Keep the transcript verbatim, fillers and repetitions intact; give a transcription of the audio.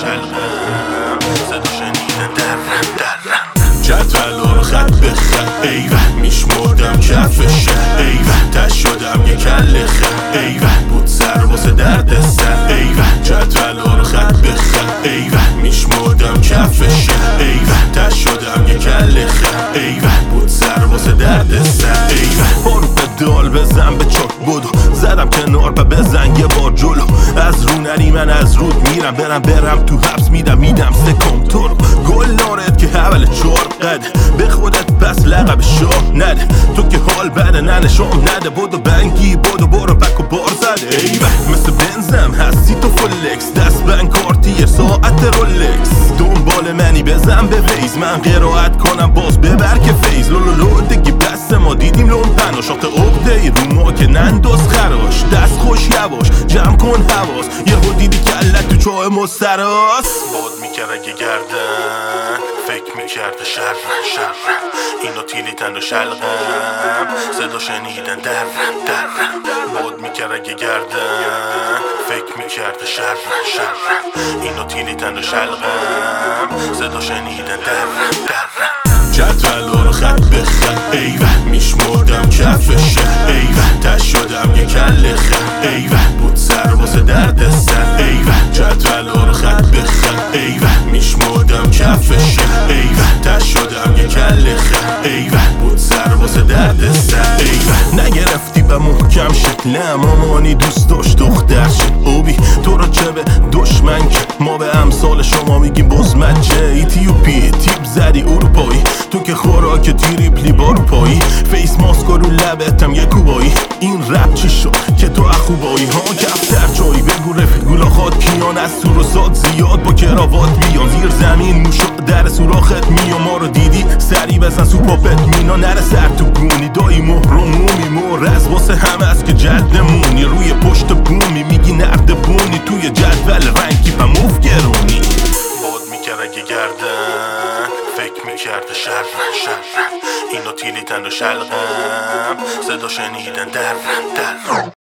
شلقم صدا شنیدن درم درم جدول رو خط به خط ایوه میشمردم کفشه ایوه تش شدم یه کل خط ایوه بود سر واسه درد سر ایوه جدول رو خط به خط ایوه میشمردم کفشه ایوه تش شدم یه کل خط ایوه بود سر واسه درد سر ایوه برو به دال بزن به چک بدو زدم کنار و بزن یه بار جلو از رو نری من از رود میرم برم برم تو حبس میدم میدم سکم تو رو گل نارد که حول چار قده به خودت پس لقب شاه نده تو که حال بده ننشام نده بودو بنگی بودو برو بک و بار زده ایوه مثل بنزم هستی تو فلکس دست بن کارتی ساعت رولکس دنبال منی بزن به ویز من قرائت کنم باز ببر که فیز لولولو دیگه بس ما دیدیم لومپن و شاخت عقده ای رو ما که ننداز خراش دست خوش یواش جمع کن حواس یه ها دیدی کلت تو چاه مستراس باد میکر اگه گردن فکر میکرده شر شر اینو تیلیتن و شلقم صدا شنیدن درم درم باد میکر اگه گردن فکر میکرده شر شر اینو تیلیتن و شلقم صدا شنیدن درم درم جدول رو خط به خط ایوه میشمردم کفشه ایوه تش شدم یه کل خط ایوه بود سر واسه درد سر ایوه جدول رو خط به خط ایوه میشمردم کفشه ایوه تش شدم یه کل خط ایوه بود سر واسه درد سر ایوه نگرفتی و محکم شکلم مامانی دوست داشت دختر شد اوبی تو رو چه به دشمن که ما به امثال شما میگیم بزمجه ایتیوپی تیپ زدی اروپایی تو که خوراک تریپلی بارو پایی فیس ماسک رو لبتم یه کوبایی این رپ چی شد که تو اخوبایی ها کفتر چایی بگو رفیق گولاخات کیان از سور و ساد زیاد با کراوات میان زیر زمین موشا در سوراخت میان ما رو دیدی سری بزن سوپاپت مینا نره سر تو گونی دایی محرومومی مورز واسه همه است که جدمونی روی پشت بومی میگی نقد بونی توی جدول رنگی و مفگرونی باد میکر اگه گردن فکر میکرده شر شر اینو تیلیتن و شلقم صدا شنیدن درم درم